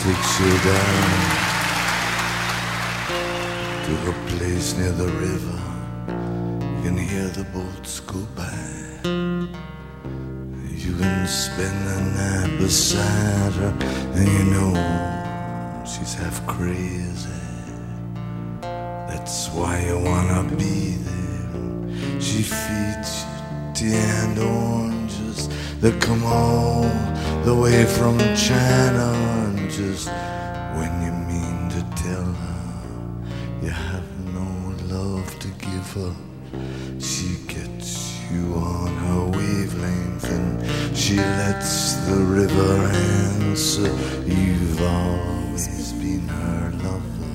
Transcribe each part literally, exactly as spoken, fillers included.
takes you down to a place near the river. You can hear the boats go by. You can spend the night beside her, and you know she's half crazy. That's why you wanna be there. She feeds you tea and oranges that come all the way from China. And just when you mean to tell her you have no love to give her, she gets you on her wavelength, and she lets the river answer. You've always been her lover,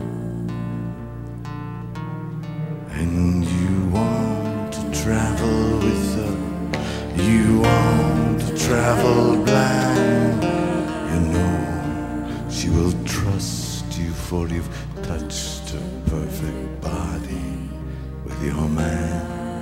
and you want to travel with her. You want to travel blind. You know she will trust you, for you've touched her perfect body with your mind.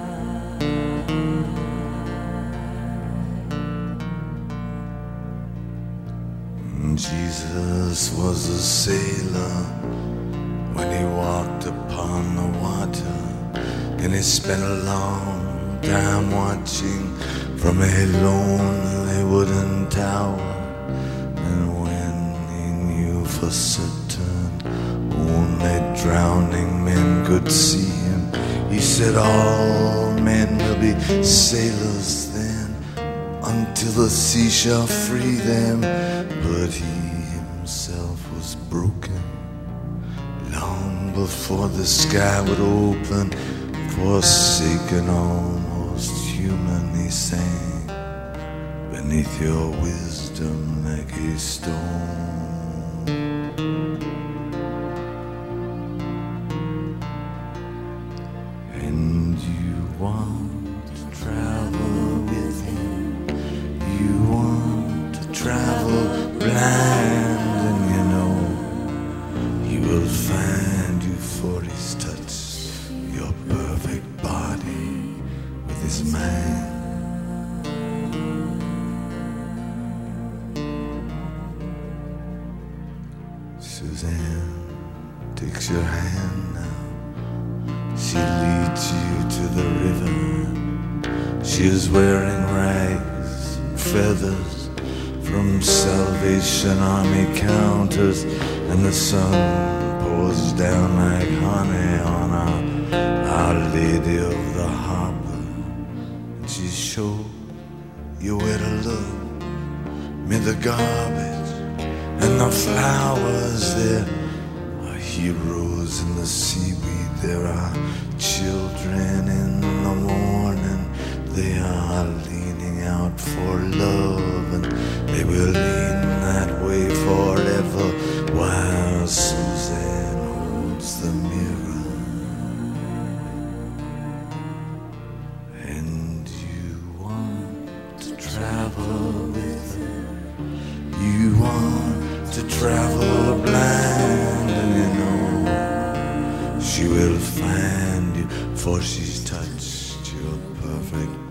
Jesus was a sailor when he walked upon the water, and he spent a long time watching from a lonely wooden tower. And when he knew for certain only drowning men could see him, he said all men will be sailors then, until the sea shall free them. But he himself was broken long before the sky would open. Forsaken, almost human, he sang beneath your wisdom like a stone. And you want to travel with him. You want to travel blind, and you know he will find you, for he's touched your perfect body with his mind. Suzanne takes your hand now. She leads you to the river. She is wearing rags and feathers from Salvation Army counters, and the sun pours down like honey on our, our Lady of the Harbor. And she shows you where to look. May the garbage and the flowers, there are heroes in the seaweed. There are children in the morning. They are leaning out for love, and they will lean that way forever, while Suzanne holds the mirror. And you want to travel with her. You want to travel blind, and you know she will find you, for she's touched your perfect